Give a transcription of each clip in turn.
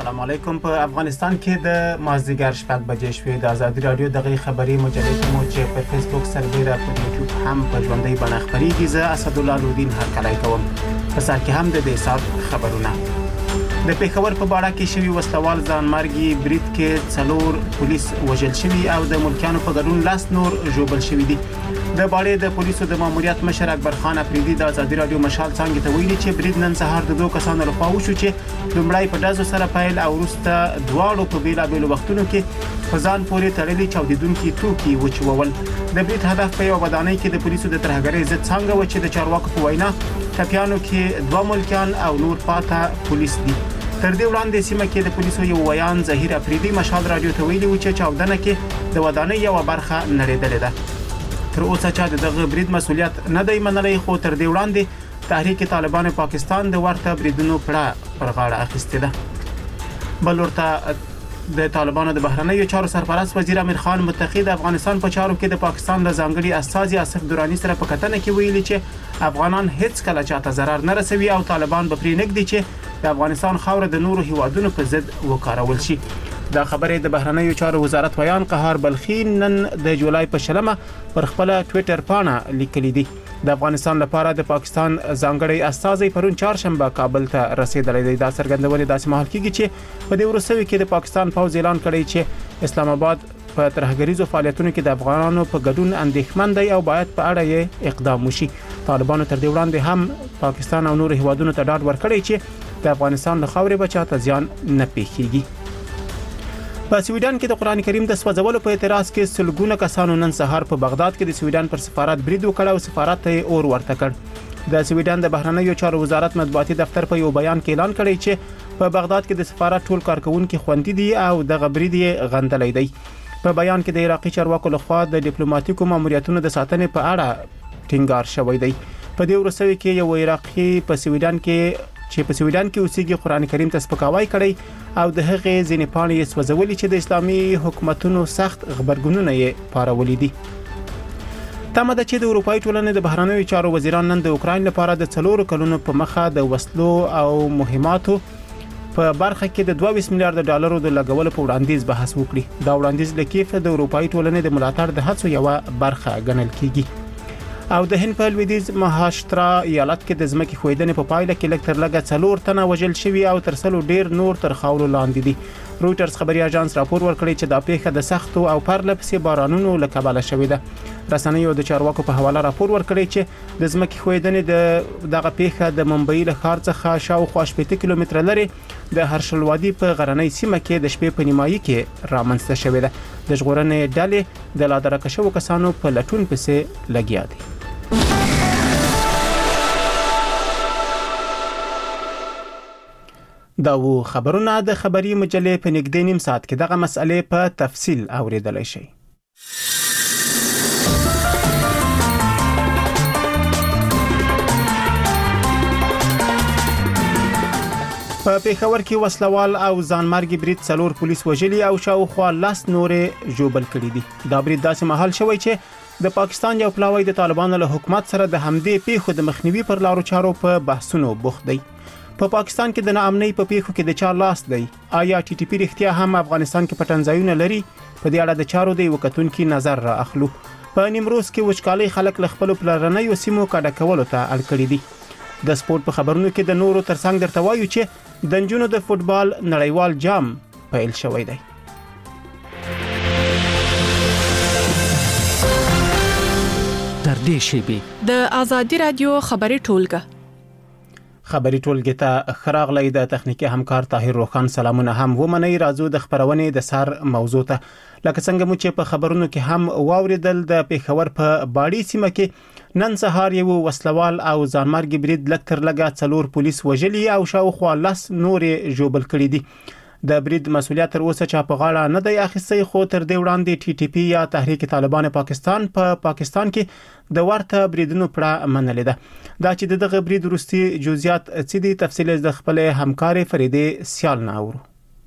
السلام علیکم. په افغانستان کې د مازدیګر شپږ بجې شوې د ازادي رادیو دغه خبري مجلې مو چې په فیسبوک سربېره په یوټیوب هم په ژوندۍ بڼه خبريږي. زه اسدالله لودین هرکلی کوم. په سر کې هم د دې سات خبرونه. د پیښور په باړه کې شوی وسلوال ځانمرګي برید کې 4 پولیس وژل شوي او د ملکیانو په ګډون 10 نور ژوبل شوي دي. د باړې د پولیسو د ماموریت مشر اکبر خان افریدي د ازادي رادیو مشال څنګه ته ویلي چې برید نن سهار د 2 کسانو لخوا وشو چې لومړی په دازو سره پیل او وروسته دواړو په بیلابېلو وختونو کې په ځان پورې تړلي چاودیدونکي توکي وچول. د برید هدف په یو ودانۍ کې د پولیسو د ترهګرۍ ضد څنګه و چې د چارواکو په وینا ټپیانو کې 2 ملکیان او نور پاته پولیس دي. تر دې وړاندې سیمه کې د پولیسو یو ویان ظهیر افریدي مشال رادیو ته ویلي و چې چاودنه کې د ودانۍ یو برخه نړېدلې ده. تر اوسه چې دغه برید مسولیت نه دی منلی، خو تر دې وړاندې تحریک طالبان پاکستان د ورته بریدونو پړه پر غاړه اخیستې ده. بل ورته د طالبانو د بهرنیو چارو سرپرست وزیر امیر خان متقی د افغانستان په چارو کې د پاکستان له ځانګړي استازي آصف درانی سره په کتنه کې ویلي چې افغانان هیڅ کله چاته ضرر نه رسوي او طالبان به پرې نږدي چې د افغانستان خاوره د نورو هیوادونو په ضد وکارول شي. دا خبره د بهرنیو چارو وزارت ویان قهار بلخی نن د جولای په شلمه پر خپل ټوئیټر پاڼه لیکلي دي. د افغانستان لپاره د پاکستان ځانګړي استازي پرون چهارشنبه کابل ته رسیدلی دی. دا څرګندونه داسې مهال کېږي چې په دې وروستیو کې د پاکستان پوځ اعلان کړی چې اسلام آباد په ترهګریزو فعالیتونو کې د افغانانو په ګډون اندېښمن دی او باید په اړه یې اقدام وشي. طالبانو تر دې وړاندې هم پاکستان او نور هیوادونو ته ډاډ ورکړی چې د افغانستان له خاورې به چاته زیان نه پیښیږي. په سویډن کې د قران کریم د سوځولو په اعتراض کې سلګونه کسانو نن سهار په بغداد کې د سویډن پر سفارت برید وکړ او سفارت ته اور ورته کړ. د سویډن د بهرنیو چارو وزارت مطبوعاتي دفتر په یو بیان کې اعلان کړی چې په بغداد کې د سفارت ټول کارکونکو خوندي دي او د برید یې غندلی دی. په بیان کې د عراقي چارواکو لخوا د ډیپلوماټیکو ماموریتونو د ساتنې په اړه ټینګار شوی دی. په دې وروستیو کې یو عراقي په سویډن کې اوسېږي قران کریم ته سپکاوی کړی او د هغې ځینې پاڼې یې سوځولې چې د اسلامي حکومتونو سخت غبرګونونه یې پارولي دي. تمه ده چې د اروپایي ټولنې د بهرنیو چارو وزیران نن د اوکراین لپاره د 4 کلونو په مخه د وسلو او مهماتو په برخه کې د 22 میلیارډ ډالرو د لګولو په وړاندیز بحث وکړي. دا وړاندیز لکیف د اروپایي ټولنې د ملاتړ د هڅو یو برخه ګڼل کیږي. او د هند په لویدیځ مهاشترا ایالت کې د ځمکې ښویدنې په پایله کې لږ تر لږه 4 تنه وژل شوي او تر 100 ډیر نور تر خاورو لاندې دي. رویټرز خبري اژانس راپور ورکړی چې دا پیښه د سختو او پرلپسې بارانونو له کبله شوې ده. رسنیو د چارواکو په حواله راپور ورکړی چې د ځمکې ښویدنې دغه پیښه د ممبئی له ښار څخه شاوخوا 80 کیلومتره لري د هرشل وادي په غرنۍ سیمه کې د شپې په نیمایي کې رامنځته شوې ده. د ژغورنې ډلې د لادرکه شوو کسانو په لټون پسې لګیا دي. دا و خبرونه د خبري مجلې په نږدې نیم ساعت کې دغه مسئلې په تفصیل اوریدلای شئ. په پیښور کې وسلوال او ځانمرګي برید 4 پولیس وژلي او شاوخوا 10 نورې ژوبل کړي دي. دا برید داسې مهال شوی چې د پاکستان یو پلاوی د طالبانو له حکومت سره د همدې پیښو د مخنیوي پر لارو چارو په بحثونو بوخت دی. په پاکستان کې د ناامنۍ په پیښو کې د چا لاس دی؟ آیا ټي ټي پی رښتیا هم افغانستان کې پټنځایونه لري؟ په دې اړه د چارو د وکتونکو نظر را اخلو. په نیمروز کې وچکالي خلک له خپل پلرنیو سیمو کډه کولو ته اړ کړي دي. د سپورت په خبرونو کې د نورو ترڅنګ درته وایو چې د نجونو د فوتبال نړیوال جام پیل شوی دی. تر دې شیبې د ازادي رادیو خبري ټولګه خبري ټولګه ته خراغلی د تخنیکی همکار طاهر روخان سلامونه هم ومنئ. راځو د خبرونې د سر موضوع ته. لکه څنګه مو چې په خبرونو کې هم واوریدل د پیښور په باړی سیمه کې نن سهار یو وسلوال او ځانمرګي برید لږ تر لږه 4 پولیس وژلي او شاوخوا 10 نورې ژوبل کړي دي. د برید مسولیت تر اوسه چا په غاړه نه دی اخیستی، خو تر دې وړاندې ټي ټي پی یا تحریک طالبان پاکستان په پاکستان کې د ورته بریدونو پړه منلې ده. دا چې دغه برید وروستي جزئیات څه دي تفصیل د خپل همکار فریدې سیال نه اورو.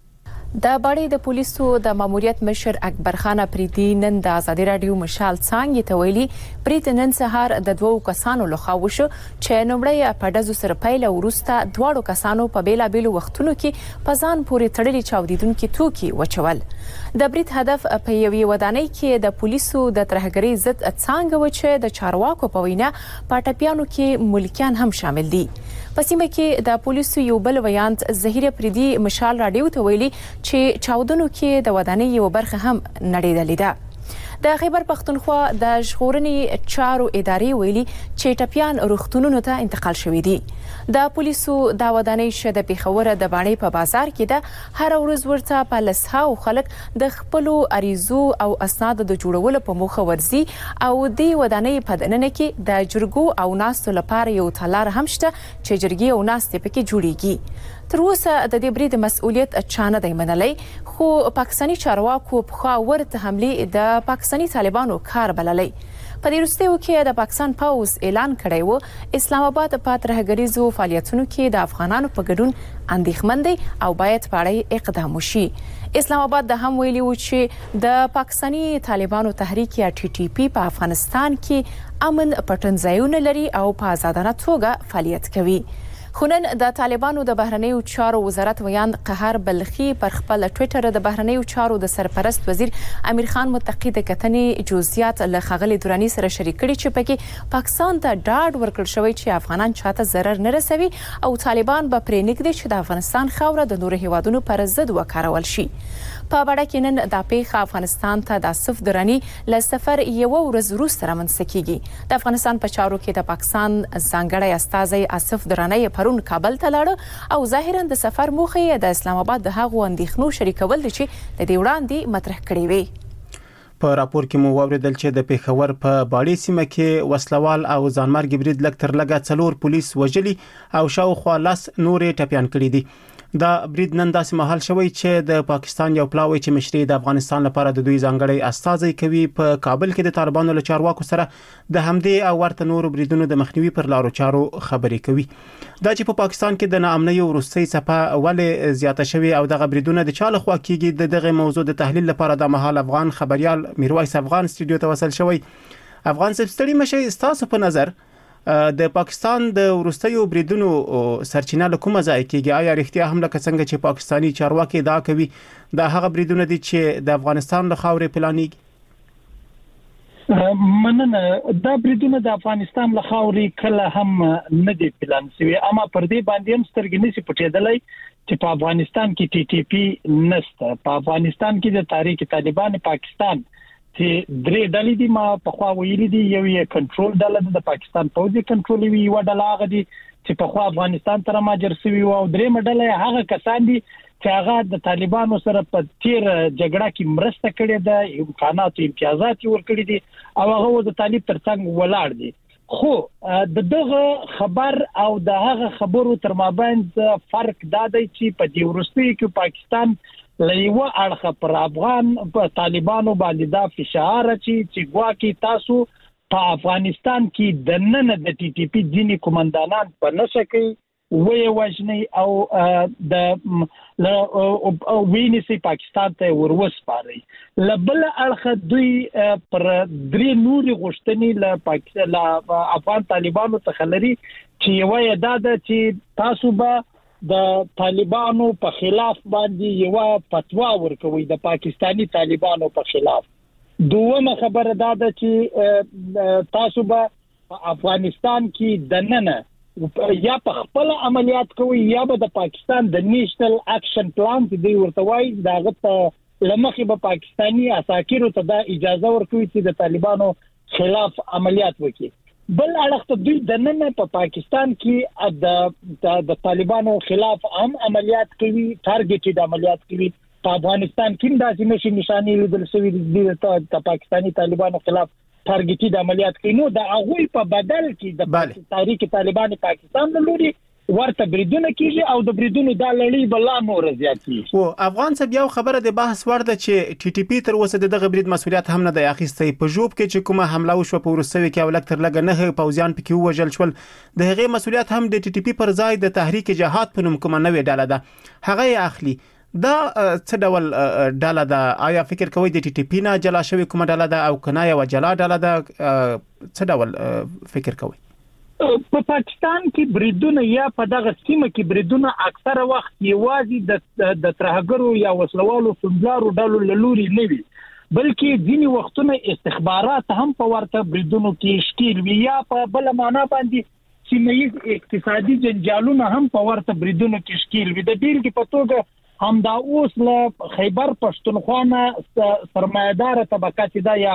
د باړې د پولیسو د ماموریت مشر اکبر خان افریدي نن د ازادي رادیو مشال څنګه ته ویلي پریت نن سهار د دوو کسانو لخوا وشو چې نومړی په دزو سره پیله ورسته دواړو کسانو په بیلابیلو وختونو کې په ځان پورې تړلي چاودیدونکو توکي وچول د بریت هدف په یوې ودانۍ کې د پولیسو د ترهګرۍ ضد څنګه و چې د چارواکو په وینا پټپیانو کې ملکیان هم شامل دي په سیمه کې د پولیسو یو بل ویانت زهیر افریدي مشال رادیو ته ویلي چې چاودنو کې د ودانۍ یو برخه هم نړیدلې ده د خیبر پختونخوا د ژغورنې چارو ادارې ویلي چې ټپیان روغتونونو ته انتقال شوې دي د پولیسو د ودانۍ شد پیښور د باندې په بازار کې د هر ورځ ورته په لسهاو خلک د خپل اریزو او اسناد د جوړولو په موخه ورزي او د ودانۍ په دننه کې د جرګو او ناستو لپاره یو تلار هم شته چې جرګي او ناستې پکې جوړیږي تر اوسه د دې برید مسؤلیت چانه دی منلای خو پاکستاني چارواکو په خوا ورته حمله د پاکستاني طالبانو کار بللای په دې وروستیو کې د پاکستان پوز اعلان کړی و اسلام آباد په ترهګریزو فعالیتونو کې د افغانانو په ګډون اندېښمن دی او باید په اړه اقدام وشي اسلام آباد د هم ویلي و چې د پاکستاني طالبانو تحریک یا ټي ټي پی په افغانستان کې امن پټنځایونه لري او په آزادانه توګه فعالیت کوي خونن د طالبانو د بهرنیو چارو وزارت ویان قهر بلخي پر خپل ټوئیټر د بهرنیو چارو د سرپرست وزیر امیر خان متقی د کتنې جزئیات له خغلی دورانی سره شریک کړي چې پکې پاکستان ته ډاډ ورکړ شوی چې افغانان چاته ضرر نه رسوي او طالبان به پرې نږدې چې د افغانستان خاوره د نورو هیوادونو پر ضد وکارول شي په بڑا کې نن د پیښه افغانستان ته د اسف درانی ل سفر یو ورځ وروسته رامنځته کیږي د افغانستان په چارو کې د پاکستان ځانګړی استازی اسف درانی پرون کابل ته لاړ او ظاهرا د سفر موخه د اسلام آباد د هغو اندېښنو شریکول دي چې د دې وړاندې مطرح کړي وي په راپور کې مو واوریدل چې د پیښور په باړې سیمه کې وسلوال او ځانمرګ برید لګ تر لګه 4 پولیس وژلي او شاوخوا 10 نورې ټپيان کړي دي دا برید نن داسې مهال شوی چې د پاکستان یو پلاوی چې مشري د افغانستان لپاره د دوی ځانګړی استازي کوي په کابل کې د طالبانو له چارواکو سره د همدې او ورته نورو بریدونو د مخنیوي پر لارو چارو خبرې کوي دا چې په پاکستان کې د ناامنۍ وروستۍ څپه ولې زیاته شوی او دغه بریدونه د چاله خوا کېږي دغه موضوع د تحلیل لپاره د مهال افغان خبريال میرویس افغان استودیو ته وصل شوی افغان سبستړي مشه تاسو په نظر د پاکستان د وروستیو بریدونو سرچینه له کومه ځای کېږي آیا رښتیا هم لکه څنګه چې پاکستاني چارواکي دا کوي دا هغه بریدونه دي چې د افغانستان له خاورې پلانېږي مننه دا بریدونه د افغانستان له خاورې کله هم نه دي پلان شوی اما پر دې باندې هم سترګې نشي پټېدلای چې په افغانستان کې ټي ټي پی نشته په افغانستان کې د تحریک طالبان پاکستان چې درې ډلې دي ما په خوا ویلي دي یو یې کنټرول ډله د پاکستان پوځي کنټرول وی یو ډله هغه دي چې په خوا افغانستان ته ماجر شوی او درې ډله هغه کسان دي چې هغه د طالبانو سره په تیر جګړه کې مرسته کړې ده امکانات او امتیازات ورکړي دي او هغه د طالب ترڅنګ ولاړ دي خو دغه خبر او د هغه خبرو تر مابین فرق دا دی چې په دې ورستي کې پاکستان لایو اړخ پر افغان په طالبانو باندې دا فشار چې ګواکي تاسو په افغانستان کې د نن د ټي ټي پی ځینی کومندانان په نشه کې وې وژني او د ویني پاکستان ته وروسپاري لبل اړخ دوی پر درې نوري غشتنی له پاکستان له افغان طالبانو څخه لري چې یو دا چې تاسو به د طالبانو په خلاف باندې یو فتوا ورکوي د پاکستانی طالبانو په خلاف دومره خبره ده چې تاسو به په افغانستان کې د نن یا په خپل عملیات کوي یا به د پاکستان د نیشنل اکشن پلان دی ورته وایي داغه په لمخې به پاکستانی عساکرو ته د اجازه ورکوي چې د طالبانو خلاف عملیات وکړي بل اړخ ته دوی د نن په پاکستان کې د طالبانو خلاف هم عملیات کوي ټارګټډ عملیات کوي په افغانستان کې د ځینې نشانې لیدل شوې دي د پاکستانی طالبانو خلاف ټارګټډ عملیات کوي نو د هغه په بدل کې د تحریک طالبان پاکستان د لوري ورته بریدونه کیږي او د بریدونو د لړۍ بلا نور زیاتی او افغان څه بیا خبره د بحث ورده چې ټي ټي پی تر اوسه دغه برید مسولیت هم نه دی اخیستی په جوب کې چې کومه حمله وشو په ورسوي کې ولک تر لګ نه پوزیان پکې وژل شول د هغې مسولیت هم د ټي ټي پی پر ځای د تحریک جهاد په نوم کومه نوې ډله ده هغه اخلي دا څه ډول ډله ده؟ آیا فکر کوئ د ټي ټي پی نه جلا شوی کومه ډله ده او کنه یو جلا ډله ده؟ څه ډول فکر کوئ؟ په پاکستان کې بریدونه یا په دغه سیمه کې بریدونه اکثره وخت یوازې د ترهګرو یا وسلوالو فنجارو ډلو لوري نه وي، بلکې ځینې وختونه استخبارات هم په ورته بریدونو کې شکیل وي یا په بل معنا باندې سیمه اقتصادي جنجالونه هم په ورته بریدونو کې شکیل وي. د بیلګې په توګه همدا اوس له خیبر پښتونخوا نه سرمایدار طبقه چې دا یا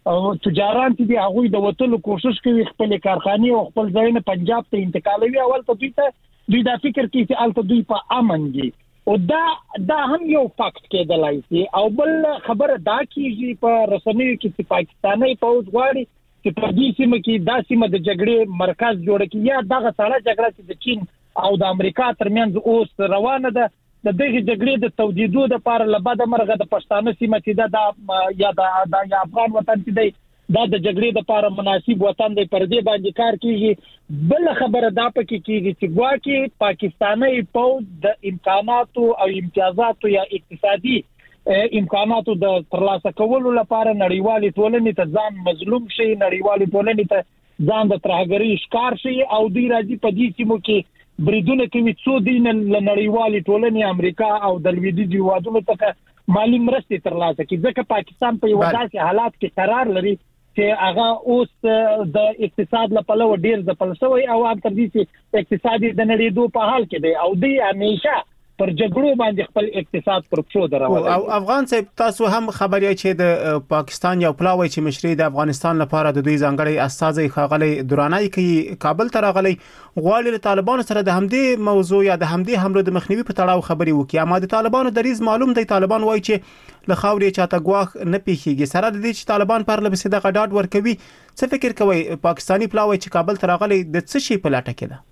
تجاران چې دی هغه د وټلو کوشش کوي خپل کارخانه او خپل ځایونه پنجاب ته انتقالوي. اول ته دوی دا فکر کوي چې الته دوی په امن دي او دا هم یو فاکت کېدلای شي. او بل خبره دا کیږي په رسنیو کې چې پاکستاني پوځ غواړي چې په دې سیمه کې دا سیمه د جګړې مرکز جوړ کړي یا دغه سره جګړه چې د چین او د امریکا ترمنځ اوس روانه ده د دغه جګړې د توجیدو د لپاره لبد مرغه د پښتانه سیمه چې د یا افغان وطن چې دی دا د جګړې د لپاره مناسب وطن دی پر دې باندې کار کیږي. بل خبره دا پکې کیږي چې ګواکې پاکستاني پوځ د امکاناتو او امتیازاتو یا اقتصادي امکاناتو د ترلاسه کولو لپاره نړیوالې ټولنې ته ځان مظلوم شي، نړیوالې ټولنې ته ځان د ترهګرۍ ښکار شي او دوی راځي په دې سیمو کې بریدونه کوي څو دین نړیوالې ټولنې امریکا او د لویدیځ هیوادونو څخه مالی مرستې ترلاسه کوي. ځکه پاکستان په یو داسې حالات کې قرار لري چې هغه اوس د اقتصاد لپاره ډیر ځپل شوی او هم تر دې چې اقتصادي د نړیدو په حال کې دی او دوی همیشه پر جګړو باندې خپل اقتصاد پر څو دروي. او افغان صاحب تاسو هم خبري چې د پاکستان یو پلاوی چې مشري د افغانستان لپاره د دوی ځانګړي استازي خاغلي درانای کوي کابل ته راغلي غواړي له طالبانو سره د همدې موضوع یا د همدې حمله د مخنیوي په تړاو خبري وکړي. اما د طالبانو دریز معلوم دی، طالبان وایي چې له خاورې چاته ګواخ نه پیخيږي. سره د دې چې طالبان پر لبسې د غډاډ ورکوي، څه فکر کوي پاکستاني پلاوی چې کابل ته راغلي د څه شي په لټه کې ده؟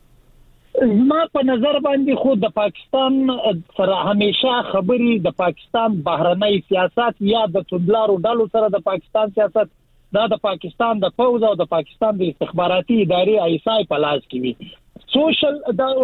ما په نظر باندې خو د پاکستان سره همیشه خبري د پاکستان بهرنۍ سیاست یا د توندلارو ډلو سره د پاکستان سیاست دا د پاکستان د پوځ او د پاکستان د استخباراتي ادارې ایسای په لاس کې وي. سوشل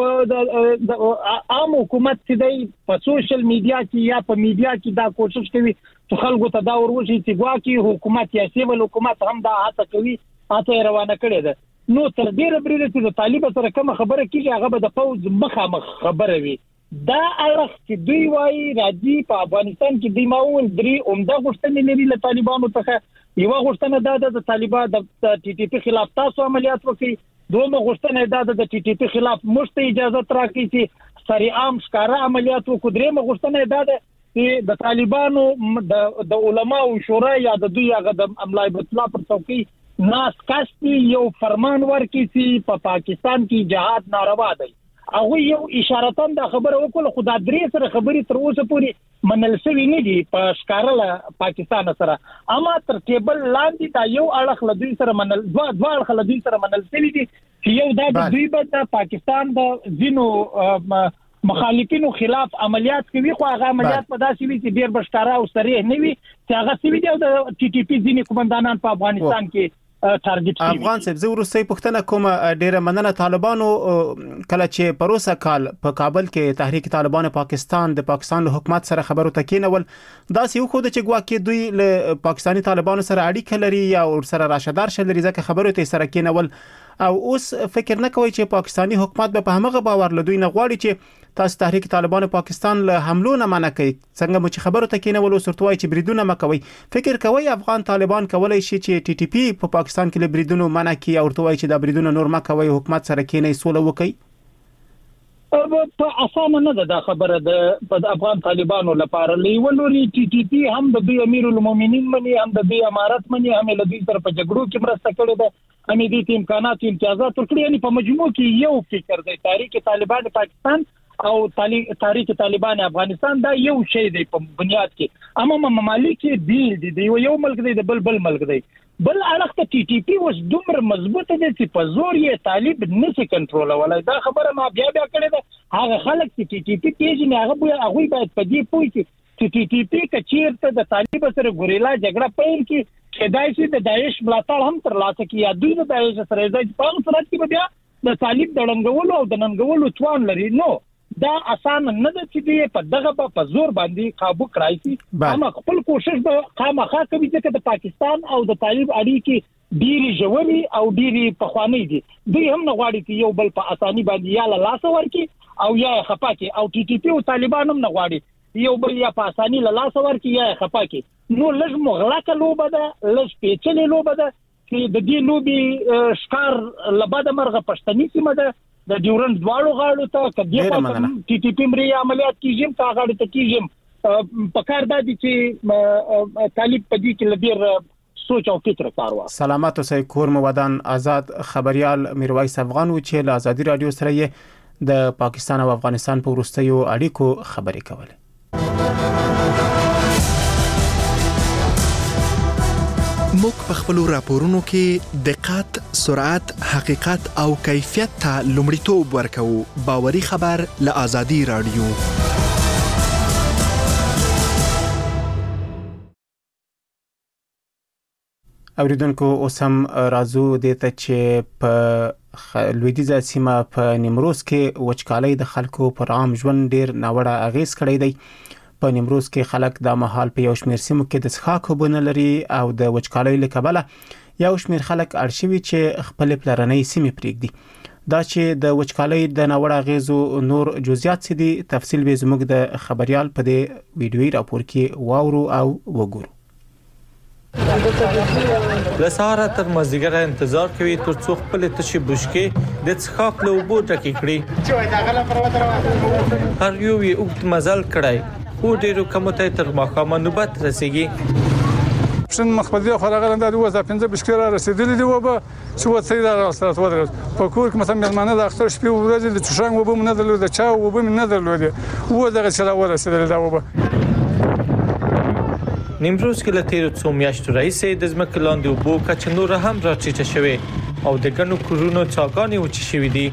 د عام حکومت چې دی په سوشل میډیا کې یا په میډیا کې دا کوشش کوي چې خلکو ته دا وروشي چې ګواکې حکومت یا سیول حکومت هم دا هڅه کوي، هڅه روانه کړې ده. نو تر دې ربري چې د طالب سره کوم خبره کیږي هغه به د فوج مخامخ خبره وي. دا اړخ چې دوی وایي راځي په افغانستان کې د ماول درې عمده غوښتنې لري له طالبانو څخه. یو غوښتنه دا د طالبان د ټي ټي پی خلاف تاسو عملیات وکړي، دومره غوښتنه دا د ټي ټي پی خلاف مشته اجازه راکړي چې سریعام ښکارا عملیات وکړي. درېمه غوښتنه دا ده چې د طالبانو د علماء او شورا یا د دوی هغه د املای بطلا پر څوکۍ ناس کاستی یو فرمان ورکړي چې په پاکستان کې جهاد ناروا دی. هغه یو اشارتاً دا خبره وکړه، خو دا درې سره خبرې تر اوسه پورې منل شوی نه دي په ښکارله پاکستان سره. اما تر ټیبل لاندې دا یو اړخ له دوی سره منل دوه اړخ له دوی سره منل شوی دي چې یو دا دوی به پاکستان د ځینو مخالفینو خلاف عملیات کوي، خو هغه عملیات په داسې وي چې ډیر بشکاره او صریح نه وي چې هغه سوي دي او د ټي ټي پی ځینې قومندانان په افغانستان کې ټارګټ شي. افغان صاحب زه ورسې پښتنه کوم ډیره مننه. طالبانو کله چې پروسه کال په کابل کې تحریک طالبان پاکستان د پاکستان له حکومت سره خبرو تکینول دا سیو خو د چې ګواکې دوی له پاکستاني طالبانو سره اړیکه لري یا ور سره راشدار شل لري ځکه خبرو ته سره کینول او اوس فکر نه کوي چې پاکستاني حکومت به په همغه باور لدوی نه غواړي چې تاسو تحریک طالبان پاکستان له حملو نه منع کوي. څنګه مو چې خبرو ته کینول او سرتوای چې بریدونه مکوي، فکر کوي افغان طالبان کولای شي چې ټي ټي پی په پاکستان کې له بریدونو منع کوي او ورته وایي چې دا بریدونه نور مکوي، حکومت سره کینې سوله وکړي؟ په اسانه نه ده دا خبره د افغان طالبانو لپاره. لیولوري ټي ټي پی هم د دوی امیر المؤمنین مني، هم د دوی امارت مني، هم له دوی سره په جګړو کې مرسته کړې ده، هم دې امکانات امتیازات ورکړي. یعنی په مجموع کې یو فکر دی تحریک طالبان پاکستان او تحریک طالبان افغانستان دا یو شی دی په بنیاد کې. اما ممالک دی دی یو ملک دی د بل ملک دی. بل اړخ ته ټي ټي پی اوس دومره مضبوطه دي چې په زور یې طالب نشي کنټرول ولای. دا خبره ما بیا کړې ده. هغه خلک چې ټي ټي پی پیژني هغه باید په دې پوه شي چې ټي ټي پی کچیرته د طالب سره ګوریلا جګړه پیل کی کېدای شي د داعش ملاتړ هم ترلاسه کړي یا دوی د داعش سره ځای په صورت کې بیا د طالب د لنګولو او د ننګولو توان لري. نو دا آسان نه ده چې دی په دغه په زور باندې قابو کړای شي. اما خپل کوشش به خامخا کوي چې د پاکستان او د طالب اړیکې ډېری ژوري او ډېری پخوانی دي. دوی هم نه غواړي چې یو بل په اساني باندې یا له لاس ورکړي او یا خپاکي او ټي ټي پی او طالبان هم نه غواړي یو بل یا په اساني له لاس ورکړي یا خپاکي. نو لږ مغلقه لوبه ده، لږ پیچلې لوبه ده چې د دې لوبي ښکار لباده مرغه پښتني سیمه ده د ډیورنډ دواړو غاړو ته کډې ټي ټي پی مری عملیات کیږي کا غاړو ته کیږي په کار دادي چې طالب پدې کې لبیر سوچ او فکر کاروا. سلامات اوسئ. کور مو ودان آزاد خبريال میرویس افغان و چې له آزادي رادیو سره د پاکستان او افغانستان په وروستیو اړیکو خبرې کولې. موږ په خپل راپورونو کې دقت، سرعت، حقیقت او کیفیت ته لومړیتوب ورکوو. باوري خبر له آزادي رادیو. اوریدونکو اوس هم راځو دته چې په لویدیځه سیمه په نیمروز کې وچکالۍ د خلکو پر عام ژوند ډیر ناوړه اغیز کړی دی. په نیمروز کې خلک د مهال په یو شمېر سیمو کې د څښاک اوبه نه لري او د وچکالۍ له کبله یو شمېر خلک اړ شوي چې خپل پلرنۍ سیمې پرېږدي. دا چې د وچکالۍ د ناوړه اغیزو نور جزئیات څه دي تفصیل به زموږ د خبريال په دې ویډیويي راپور کې واورو او وګورو. لساره تر مازدیګر انتظار کوي تر څو خپل تشي بشکې د څښاک له اوبو ډکې کړي. هر یو یې اوږد مزل کړی خو ډیرو کومته تر ماښامه نوبت رسیږي. شن مخبدي خورغلنده د وځه 15 بشکره رسیدلې دی وبه چې وڅې دا راستات ودرس په کور کې مثلا مېلمانه د اختر شپې ورځې د چشنګ وبه نه درلود د چا وبه نه درلود و دغه چې راورسېدل دا وبه. نیمروز کې له تیرو څو میاشتو راهیسې د ځمکې لاندې اوبو کچه نور هم راټیټه شوې او د ګڼو کورونو څاګانې وچې شوې دي.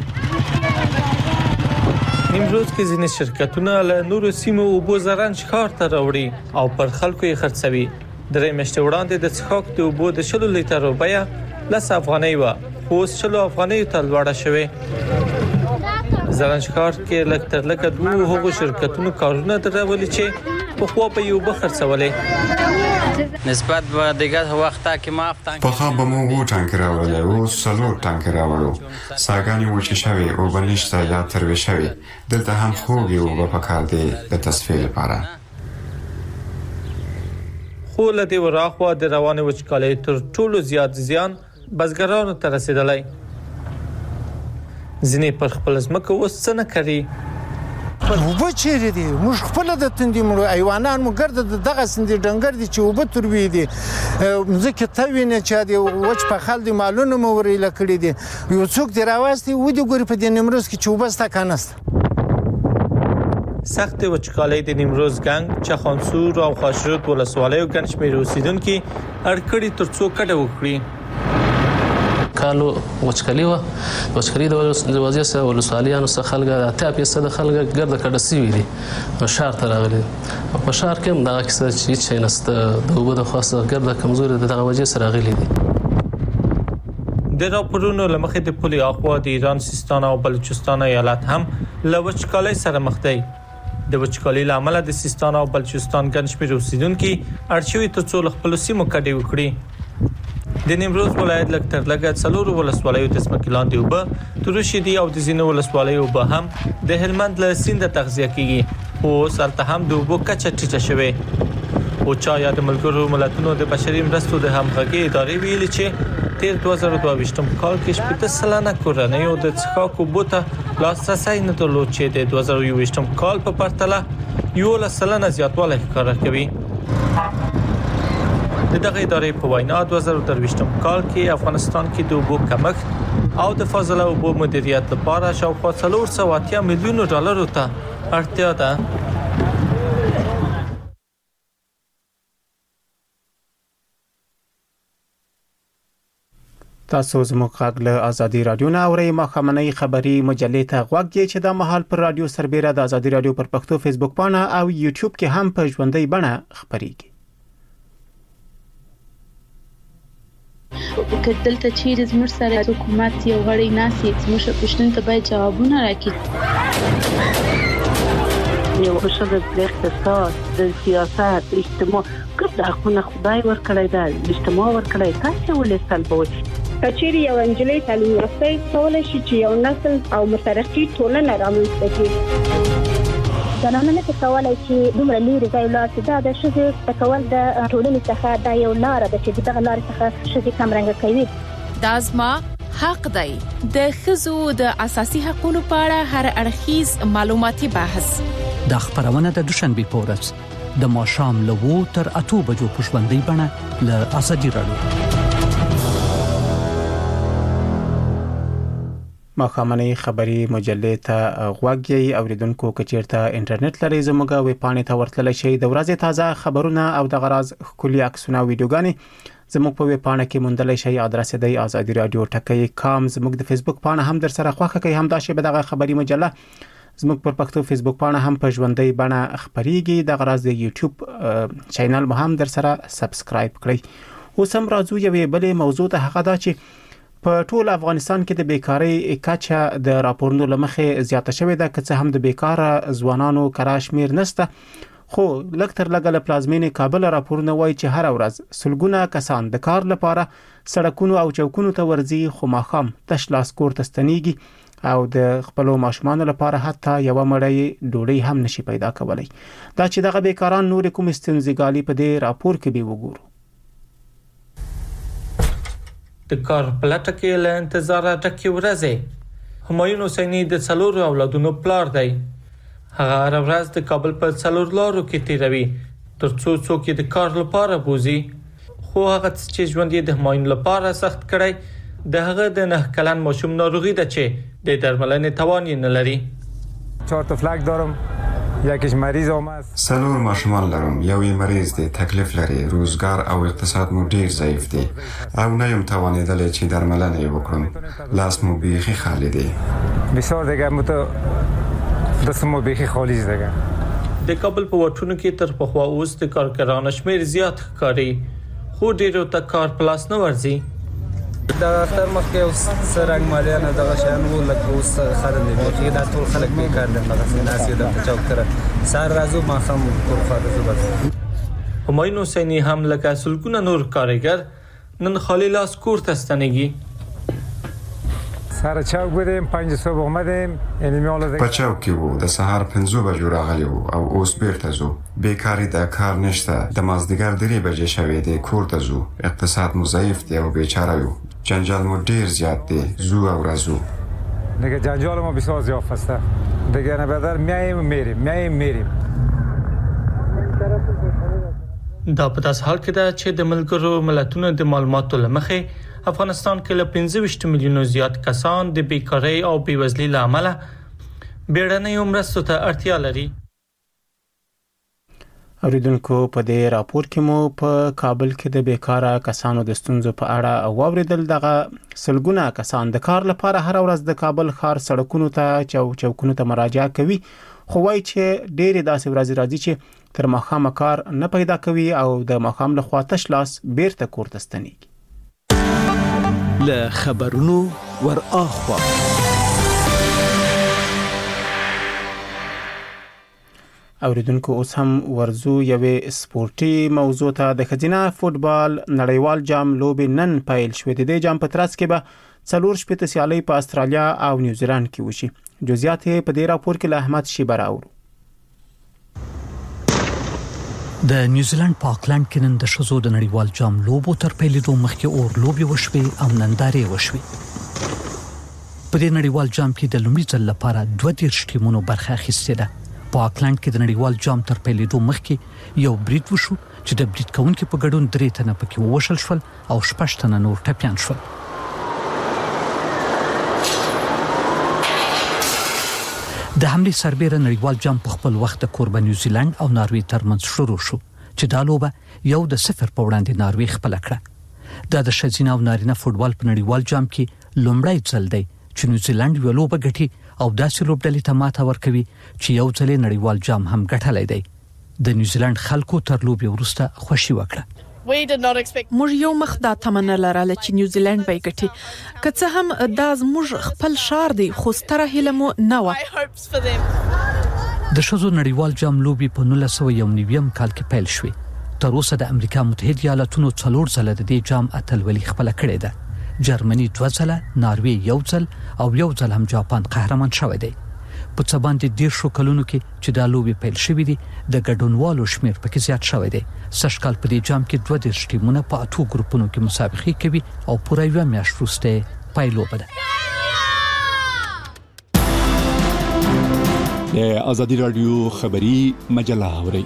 نیمروز کې ځینې شرکتونه له نورو سیمو اوبو زرنج ښار ته راوړي او پر خلکو یې خرڅوي. درې میاشتې وړاندې د څښاک د اوبو د 10 لیټرو بیه 10 افغانۍ وه خو اوس 10 افغانۍ ته لوړه شوې. زرنج ښار کې لږ تر لږه 2 هغو شرکتونو کارونه درولي چې په خوا په یو بخر څولې نسبت به دیگه وخت کې ما په خوا به مو وو ټانکر راوړل او سلو ټانکر راوړو ساګانی وچې شوی او بلشته یا تروي شوی دلته هم خوږي او په کار دی د تصفیه لپاره. خو له دې وراخوا د روان وچکالۍ تر ټولو زیات زیان بزګرانو ته رسیدلی. ځینې پر خپل ځمکه اوس څه نه کوي. وبه چیرې دي موږ خپل د تندې مړو ایوانان مو ګرځي دغه سندې ډنګر دي چې وبه تروي دي ځکه ته وینې چې دی وچ په خل دي مالونه مو ورېل کړی دي یو څوک دی راوستي و دي ګوري په دې نیمروز کې چې وبه ستا کنست. سخت وچکالۍ د نیمروز ګنګ چخانسور او خاشرود ولسوالیو ګڼ شمېر اوسیدونکي اړ کړي تر څو کډه وکړي. کالو وچکالي د وضعیت سره ولسوالیانو څخه خلک 80% خلک ګرځه کډه سوي دي او شهر ته راغلي. په شهر کې هم دا کیسه چې نسته د اوبو د خاصه ګرځه کمزوري دغه وجې سره راغلي دي. د راپورونو لمخې د پولي اخوا د ایران سیستان او بلوچستان ایالت هم له وچکالۍ سره مخ دي. د وچکالۍ لامل د سیستان او بلوچستان ګڼ شمېر اوسیدونکي اړ شوي تر څو خپل سیمو کډې وکړي. د نیمروز ولایت لږ تر لږه 4 ولسوالیو د ځمکې لاندې اوبه تروشي او د ځینو ولسوالیو اوبه هم د هلمند له سیند تغذیه کیږي خو هلته هم د اوبو کچه ټیټه شوې. اوچا یا د ملګرو ملتونو د بشري مرستو د همغږي ادارې ویلي چې تیر 2022 کال کې 70% کورنۍ د څښاک اوبو ته لاسرسی نه درلود چې د 2021 کال په پرتله 11% زیاتوالی ښکاره کوي. دغه ادارې په وینا 2023 کال کې افغانستان کې د اوبو کمښت او د فاضله اوبو مدیریت لپاره شاوخوا 480 میلیون ډالرو ته اړتیا ده. تاسو زموږ غږ له آزادي رادیو نه اورئ. ماښامنۍ خبري مجلې ته غوږ دی چې د مهال پر رادیو سربېره د آزادي رادیو پر پښتو فیسبوک پاڼه او یوټیوب کې هم په ژوندۍ بڼه خبريږي. دلته چیرې زموږ سره حکومت یو غړی ناسي زموږ پښتون ته باید جوابونه راکړي. یو بشر د اقتصاد د سیاست اجتماع ګرد حقونه خدای ورکړی دا اجتماع ورکړی تاسو ولې سلبوي کچېری یو انجلۍ تعلیم یافته کولای شي چې یو نسل او مترقي ټولنه رامنځته کړي زنانه څه کولای چې دومره لري ځای لاته دا د شذ تکول د ټولنې څخه دا یو لار ده چې دغه لار څخه شذ کمرنګ کوي دا زما حق دی د خزو د اساسي حقوقو په اړه هر اړخیز معلوماتي بحث د خبرونه د دوشنبه په ورځ د ماښام له 2 تر 8 بجو په ژوندۍ بڼه له ازادي رادیو ماخامنۍ خبری مجلې ته غوږی اوریدونکو کچیرته انټرنیټ لري زموږه وی پاڼې ته ورتللی شي د ورځې تازه خبرونه او د غراز کلی عکسونه او ویډیوګانې زموږ په وی پاڼه کې موندلای شي ادرس دی ازادي رادیو ټکی کام زموږ د فیسبوک پاڼه هم در سره خوښه کوي هم دا شی به دغه خبری مجله زموږ پر پښتو فیسبوک پاڼه هم په ژوندۍ بڼه خبريږي د غراز د یوټیوب چینل مو هم در سره سبسکرایب کړئ اوس هم راځو یوې بلې موضوع ته هغه دا چې په ټول افغانستان کې د بیکاری کچه د راپورونو لمخې زیاته شوې ده که څه هم د بیکاره ځوانانو کراشمیر نشته خو لکتر لګل پلازمینې کابل راپورونه وایي چې هر ورځ سلګونه کسان د کار لپاره سړکونو او چوکونو ته ورځي خو ماخام تش لاس کور ته ستنیږي او د خپل ماشومان لپاره حتی یو مړی ډوډۍ هم نشي پیدا کولای دا چې دغه بیکاران نور کوم استنزګالي په دې راپور کې به وګورو د کار پلټه کې له انتظار ټکی ورځې همایون حسینی د څلور اولادونو پلار دی هغه هر ورځ د کابل په څلور لارو کې تیروي ترڅو څوک د کار لپاره بوزي خو هغه چې ژوند یې د همایون لپاره سخت کړی د هغه د 9 کلن ماشوم ناروغي ده چې د درملنې توان یې نه لري 4 تا فلک دارم یکیش مریض آمد سلور ماشومان لرم یوی مریض دی تکلیف لري روزگار او اقتصاد مو ډیر ضعیف دی او نه یم توانیدلی چې درملنه یې وکړم لاس مو بیخي خالی دی بسیار دیگه دست مو بیخي خالی دیگه د کابل په وټونو کې تر پخوا اوس د کارګرانو شمیر زیات ښکاري خو ډیرو ته کار پلاس نه ورځي دا اختر مخکې اوس سرنګ مالیه نه دغه شان وو لکه اوس خرنه دی دا ټول خلک به کار نه لګي ناسي د چوک تر سار راځو ما هم کور خاطر بس همایون حسینی هم لکه سلګونه نور کارګر نن خالی لاس کور ته ستنیږي سار چوک بودیم 5 صبح اومدیم په چوک کې وو د سهار 5 بجو راغلی وو او اوس بیرته زو بیکاری د کار نشته د مازدیګر 3 بجې شوې دی کور ته زو اقتصاد مو ضعیف دی او بیچاره یو جنجال مو ډیر زیات دی زو او رازو دیگه جنجال ما بسیار زیاد است دیگه نه بدر میایم دا په تاسو حال کې دا چې د ملګرو ملتونو د معلوماتو لمخې افغانستان کې له 25 میلیونو زیات کسان د بیکاری او بیوزلۍ لامل بیړنۍ مرستو ته اړتیا لري اوریدونکو په دې راپور کې مو په کابل کې د بیکاره کسانو د ستونزو په اړه واوریدل دغه سلګونه کسان د کار لپاره هر ورځ د کابل ښار سړکونو ته چوکونو ته مراجعه کوي خو وايي چې ډېری داسې ورځې راځي چې تر ماښام کار نه پیدا کوي او د ماښام له خوا تش لاس بیرته کور ته ستنیږي له خبرونو ور اخوا اوریدونکو اوس هم ورزو یوې سپورتي موضوع ته د خزینه فوتبال نړیوال جام لوبې نن پیل شوې د جام په ترڅ کې به 4 شپږ سیالۍ په استرالیا او نیوزیلند کې وشي جزئیات په دې راپور کې له احمد شیبر اورو د نیوزیلند په آکلند کې نن د شزو د نړیوال جام لوبو تر پیلېدو مخکې اور لوبې وشوي او نندارې وشوي په دې نړیوال جام کې د لومړي ځل لپاره 22 ټیمونو برخه اخیستې ده په آکلند کې د نړیوال جام تر پیلېدو مخکې یو برید وشو چې د برید کوونکو په ګډون 3 تنه پکې ووشل شول او 6 تنه نور ټپيان شول د حمله سربېره نړیوال جام په خپل وخت د کوربه نیوزیلند او ناروې ترمنځ شروع شو چې دا لوبه یو د 0 په وړاندې ناروې خپل کړه دا د ښځینه او نارینه فوتبال په نړیوال جام کې لومړی ځل دی چې نیوزیلند یو لوبه ګټي او داسې لوبډلې ته ماته ورکوي چې یو ځل نړیوال جام هم ګټلای دی د نیوزیلند خلکو تر لوبې وروسته خوشي وکړه موږ یو مخ دا تمنه لرله چې نیوزیلند به ګټي که څه هم دا زموږ خپل شار دی خو ستره هیله مو نه و د ښځو نړیوال جام لوبې په 1991 کال کې پیل شوې. تر اوسه د امریکا متحده ایالاتونو 4 ځله د دې جام اتلولي خپل کړې ده. جرمني 2 ځله، ناروې 1 ځل او 1 ځل هم جاپان قهرمان شوی دی. په څه باندې 10 کلونو کې چې دا لوبې پیل شوې دي د ګډونوالو شمیر پکې زیات شوی دی. سږکال په دې جام کې 32 ټیمونه په 8 ګروپونو کې مسابقې کوي او پوره یو میاشت وروسته پایلوبه ده. د ازادي رادیو خبری مجله اوري.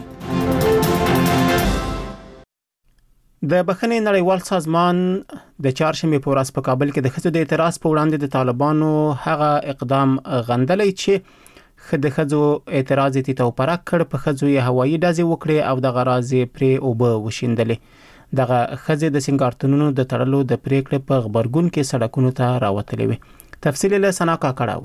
د بخښنې نړیوال سازمان د چهارشنبه په ورځ په کابل کې د ښځو د اعتراض په وړاندې د طالبانو هغه اقدام غندلی چې د ښځو اعتراض یې توپرک کړ، په ښځو یې هوایي ډزې وکړې او د غراض پرې اوبه وشیندلې. دغه ښځې د سنگارتونونو د تړلو د پریکړې په غبرګون کې سړکونو ته راوتلې وې. تفصیل له سنا کاکړاو.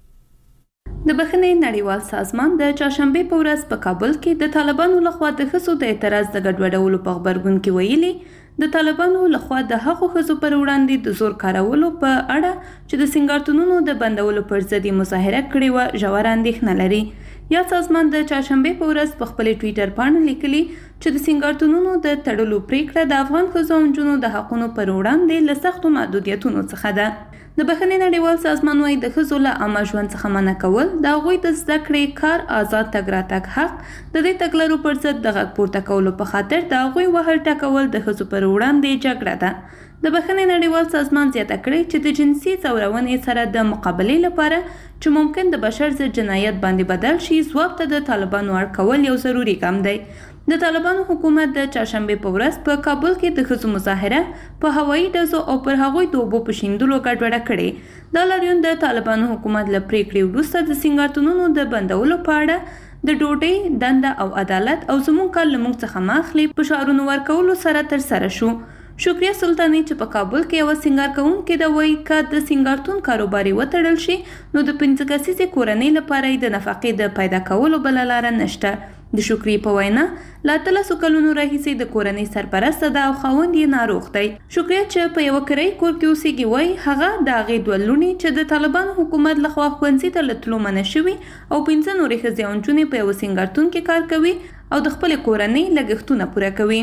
د بخښنې نړیوال سازمان د چهارشنبه په ورځ په کابل کې د طالبانو لخوا د ښځو د اعتراض د ګډوډولو په خبرګون کې ویلي د طالبانو لخوا د هغو ښځو پر وړاندې د زور کارولو په اړه چې د سنگارتونونو د بندولو پر ضد مظاهره کړې و ژور اندېښنه لري. یا سازمان د چهارشنبه په ورځ په خپل ټوئیټر باندې لیکلي چې د سنگارتونونو د تړلو پریکړه د افغان ښځو او نجونو د حقونو پر وړاندې له سختو محدودیتونو څخه ده. د بخښنې نړیوال سازمان وايي د ښځو له عامه ژوند څخه منع کول، د هغوی د زده کړې، کار، آزاد تګ راتګ حق، د دې تګلارو پر ضد د غږ پورته کولو په خاطر د هغوی وهل ټکول د ښځو پر وړاندې جګړه ده. د بخښنې نړیوال سازمان زیاته کړې چې د جنسي ځورونې سره د مقابلې لپاره چې ممکن د بشر ضد جنایت باندې بدل شي، ځواب ته د طالبانو اړکول یو ضروري ګام دی. د طالبانو حکومت د چهارشنبه په ورځ په کابل کې د ښځو مظاهره په هوایي ډزو او پر هغوی د اوبو په شیندلو ګډوډه کړې. دا لاریون د طالبانو حکومت له پریکړې وروسته د سنگارتونونو د بندولو په اړه د ډوډۍ، دنده او عدالت او زموږ کار له موږ څخه ماخلي په شعارونو ورکولو سره ترسره شو. شکریه سلطانی چې په کابل کې یو سنگار کوونکې د وایي که د سنگارتون کاروباري وتړل شي نو د 15 کسیزې کورنۍ لپاره د نفقې د پیدا کولو بله لاره نشته. د شکریه په وینا لا 13 کلونو راهیسې د کورنۍ سرپرسته ده او خاوند یې ناروغ دی. شکریه چې په یو کرایي کور کې اوسېږي وایي هغه د هغې 2 لوڼې چې د طالبانو حکومت لخوا ښوونځي ته له تلو منع شوي او 15 نورې ښځې او نجونې په یو سنګارتون کې کار کوي او د خپل کورنۍ لګښتونه پوره کوي.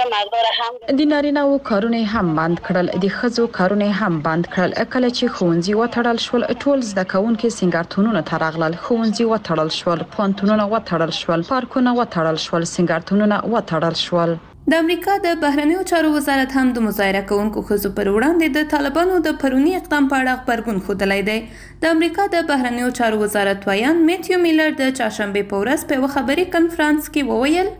د نارینه‌و کارونه هم بند کړل، د ښځو کارونه هم بند کړل. کله چې ښوونځي وتړل شول، ټول زده کوونکي سنگارتونونو ته راغلل. ښوونځي وتړل شول، پوهنتونونه وتړل شول، پارکونه وتړل شول، سنگارتونونه وتړل شول. د امریکا د بهرنیو چارو وزارت هم د مظاهره کوونکو ښځو پر وړاندې د طالبانو د پرونی اقدام په اړه خبرګون ښودلی دی. د امریکا د بهرنیو چارو وزارت وایان میتیو میلر د چهارشنبه په ورځ په یو خبري کنفرانس کې وویل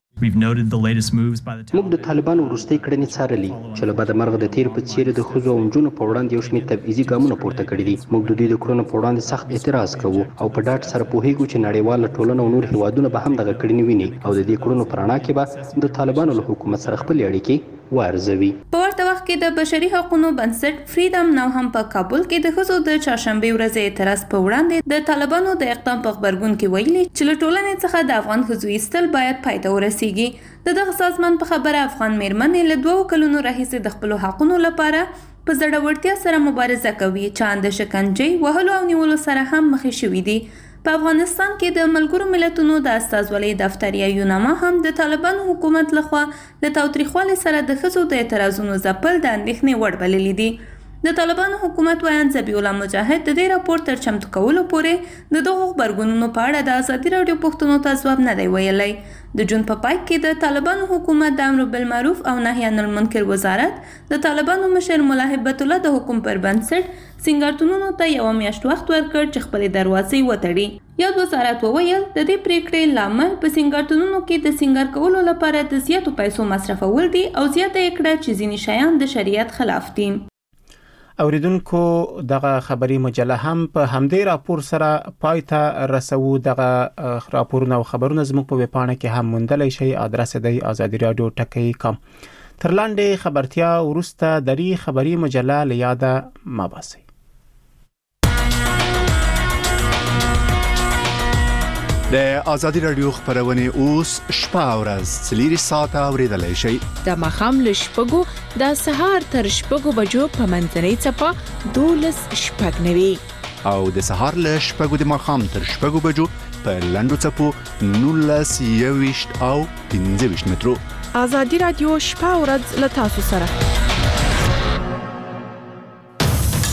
موږ د طالبانو وروستۍ کړنې څارلې چې له بده مرغه د تیر په څیر د ښځو او نجونو په وړاندې یو شمېر تبعیضي ګامونه پورته کړي دي. موږ د دوی د کړنو په وړاندې سخت اعتراض کوو او په ډاډ سره پوهیږو چې نړیواله ټولنه او نور هیوادونه به هم دغه کړنې ویني او د دې کړنو په رڼا کې به د طالبانو له حکومت سره خپلې اړیکې وارزوي. په ورته وخت کې د بشري حقوقو بنسټ فریډم ناو هم په کابل کې د ښځو د چهارشنبه ورځې اعتراض په وړاندې د طالبانو د اقدام په خبرګون کې ویلي چې له ټولنې څخه د افغان ښځو ایستل باید پای ته ورسیږي. دغه سازمان په خبره افغان میرمنې له 2 کلونو راهیسې د خپل حقونو لپاره په زړورتیا سره مبارزه کوي چې د شکنجې، وهلو او نیولو سره هم مخ شوي دي. په افغانستان کې د ملګرو ملتونو د استازولۍ دفتر یا یوناما هم د طالبانو حکومت لخوا د تاوتریخوالي سره د ښځو د اعتراضونو ځپل د اندېښنې وړ بللي دي. د طالبانو حکومت وایان ذبیح الله مجاهد د دې راپور تر چمتو کولو پورې د دغو خبرګونونو په اړه د ازادي راډیو پوښتنو ته ځواب نه دی ویلی. د جون په پای کې د طالبانو حکومت د امر بالمعروف او نهي عن المنکر وزارت د طالبانو مشر ملا هیبت الله د حکم پر بنسټ سنگارتونونو ته یو میاشت وخت ورکړ چې خپل دروازې وتړي. یاد وزارت وویل د دې پریکړې لامل په سنگارتونونو کې د سنگار کولو لپاره د زیاتو پیسو مصرفول دي او زیاته یې کړه چې ځینې شیان د شریعت خلاف دي. اوریدونکو دغه خبري مجله هم په همدې راپور سره پای ته رسو. دغه راپورونه او خبرونه زموږ په ویب پاڼه کې هم موندلی شئ. آدرس دی azadi.radio.com. تر لاندې خبرتیا وروسته دری خبري مجله لیاده ماباسي. د ازادي رادیو خبرونه اوس شپه او ورځ 4 ساعته اوریدلای شئ. د مخام له شپږو د سهار تر شپږو بجو په منځنۍ چپه 12 شپږ نوي او د سهار له شپږو د مخام تر شپږو بجو په لاندو چپو 19 21 او 25 مترو. ازادي رادیو شپه او ورځ له تاسو سره.